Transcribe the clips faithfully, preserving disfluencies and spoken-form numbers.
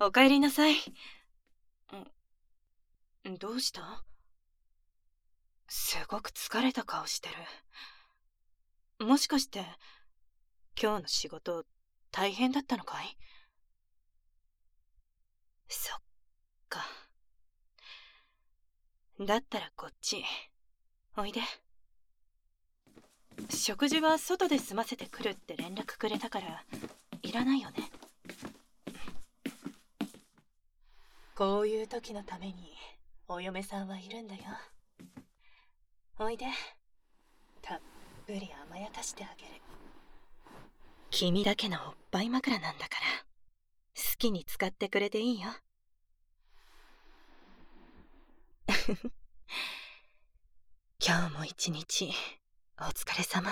おかえりなさい。んどうした？すごく疲れた顔してる。もしかして今日の仕事大変だったのかい？そっか。だったらこっちおいで。食事は外で済ませてくるって連絡くれたからいらないよね。こういう時のためにお嫁さんはいるんだよ。おいで。たっぷり甘やかしてあげる。君だけのおっぱい枕なんだから好きに使ってくれていいよ。今日も一日お疲れ様。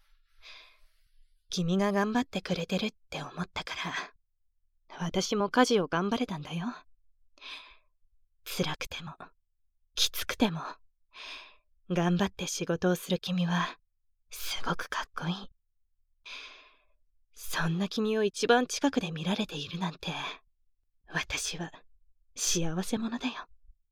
君が頑張ってくれてるって思ったから私も家事を頑張れたんだよ。辛くてもきつくても頑張って仕事をする君はすごくかっこいい。そんな君を一番近くで見られているなんて私は幸せ者だよ。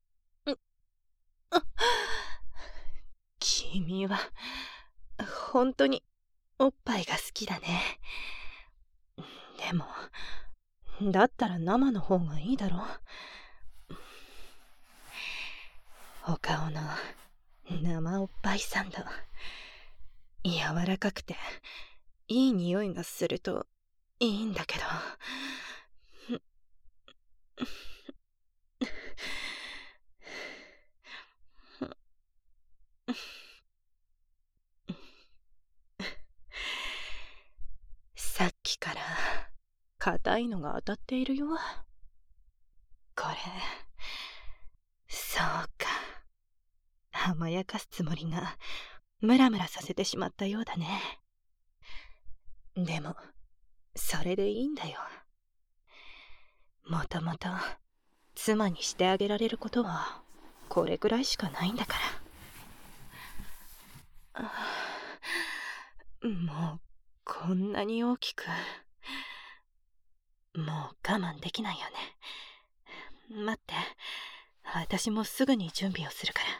君は本当におっぱいが好きだね。でもだったら生の方がいいだろ。お顔の生おっぱいサンド、柔らかくていい匂いがするといいんだけど。さっきから硬いのが当たっているよ。これそうか、甘やかすつもりがムラムラさせてしまったようだね。でもそれでいいんだよ。もともと妻にしてあげられることはこれくらいしかないんだから。もうこんなに大きく、もう我慢できないよね。待って、私もすぐに準備をするから。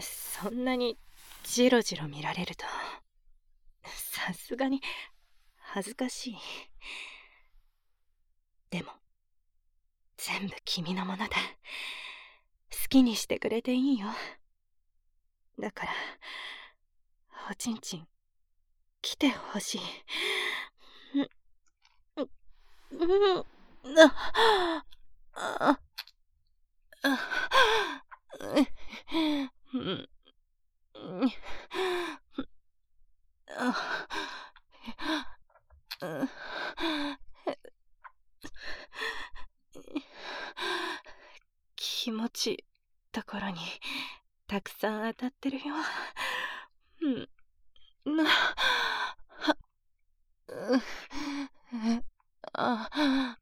そんなにジロジロ見られるとさすがに恥ずかしい。でも全部君のものだ。好きにしてくれていいよ。だからおちんちん来てほしい。気持ちいいところにたくさん当たってるよ。うんあ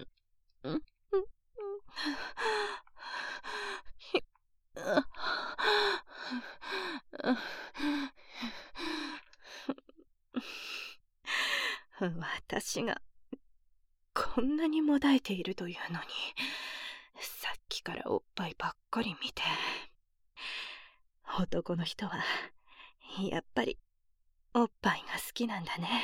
私がこんなにもだえているというのにさっきからおっぱいばっかり見て。男の人はやっぱりおっぱいが好きなんだね。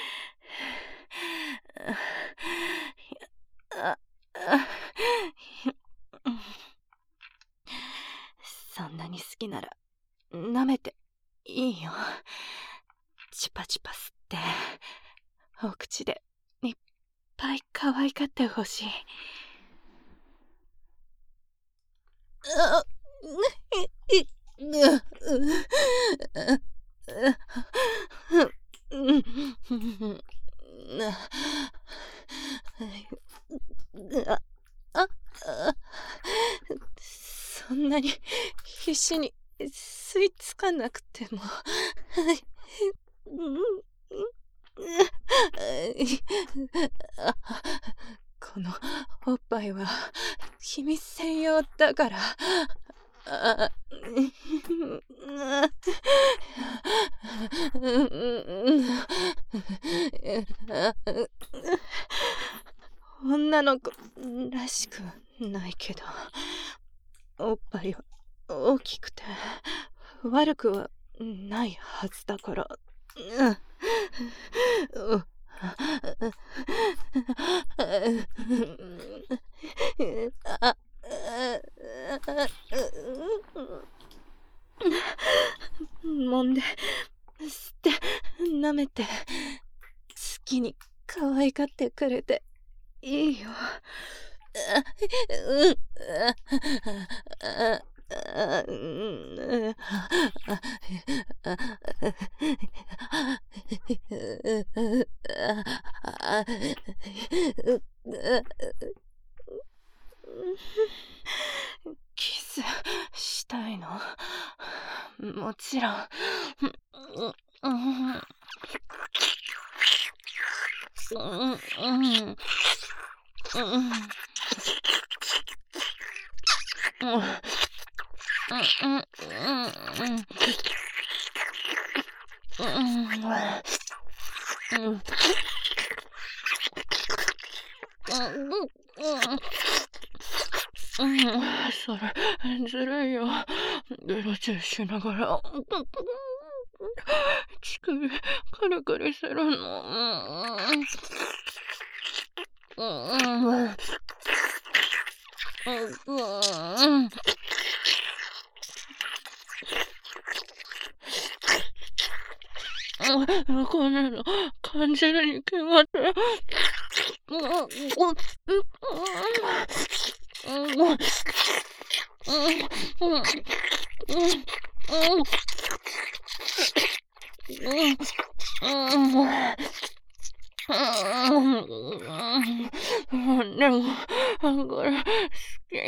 そんなに好きなら舐めていいよ。チュパチュパ吸ってお口でいっぱい可愛がってほしい。そんなに必死に吸い付かなくても。このおっぱいは君専用だから。 女の子らしくないけど、おっぱいは大きくて悪くはないはずだから。揉んで吸って舐めて好きに可愛がってくれていいよ。キスしたいの？もちろん。それずるいよ。ベロチューしながら乳首カリカリするの。こんなの感じるに決まってる。でもこれ好き。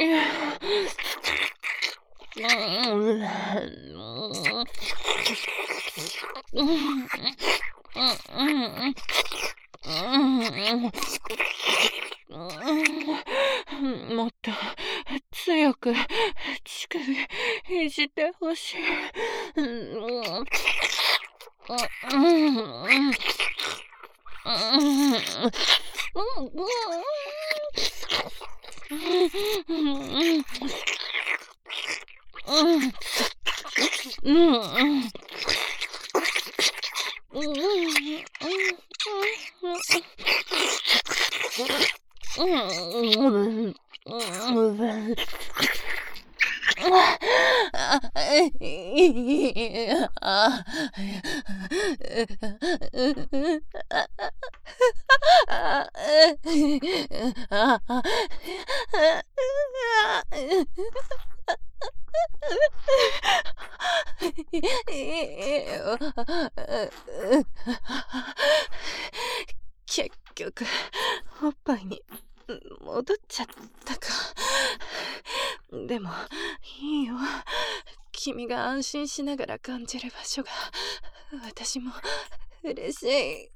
もっと強く乳首いじってほしい。結局おっぱいに戻っちゃったか。でもいいよ。君が安心しながら感じる場所が私も嬉しい。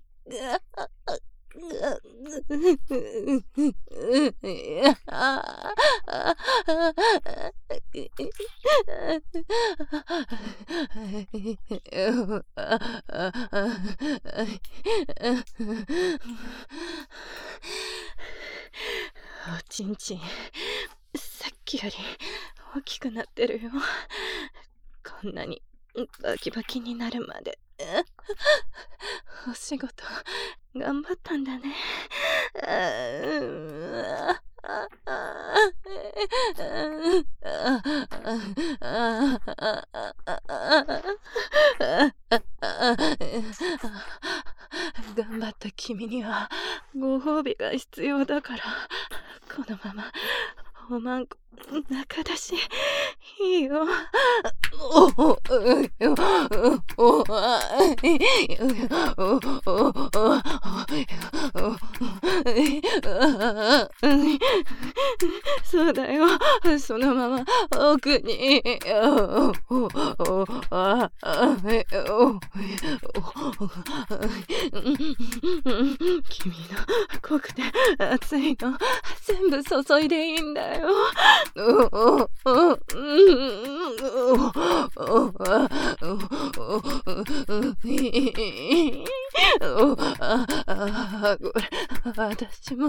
おちんちんさっきより大きくなってるよ。こんなにバキバキになるまでお仕事頑張ったんだね。頑張った君にはご褒美が必要だから、このままおまんこ中だしいいよ。 そうだよ。そのまま奥に。君の濃くて熱いの全部注いでいいんだよ。これ私も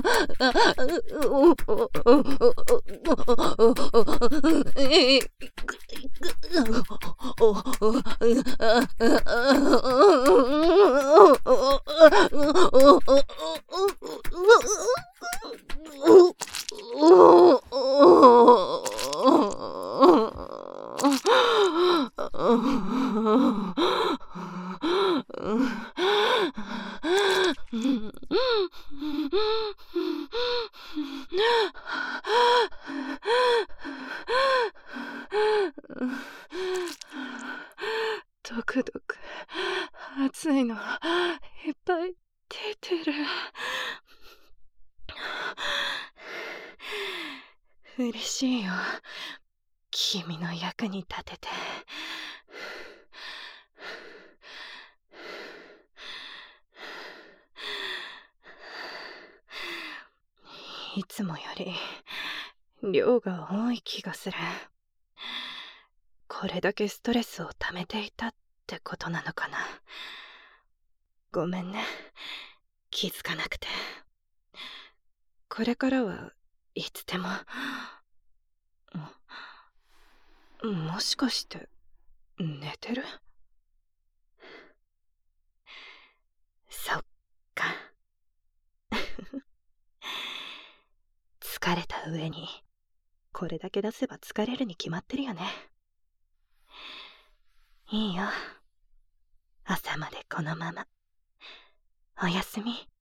ドクドク熱いのいっぱい出てる。嬉しいよ、君の役に立てて。いつもより量が多い気がする。これだけストレスを溜めていたってことなのかな。ごめんね、気づかなくて。これからはいつでも。もしかして寝てる？そっか。疲れた上にこれだけ出せば疲れるに決まってるよね。いいよ、朝までこのまま。おやすみ。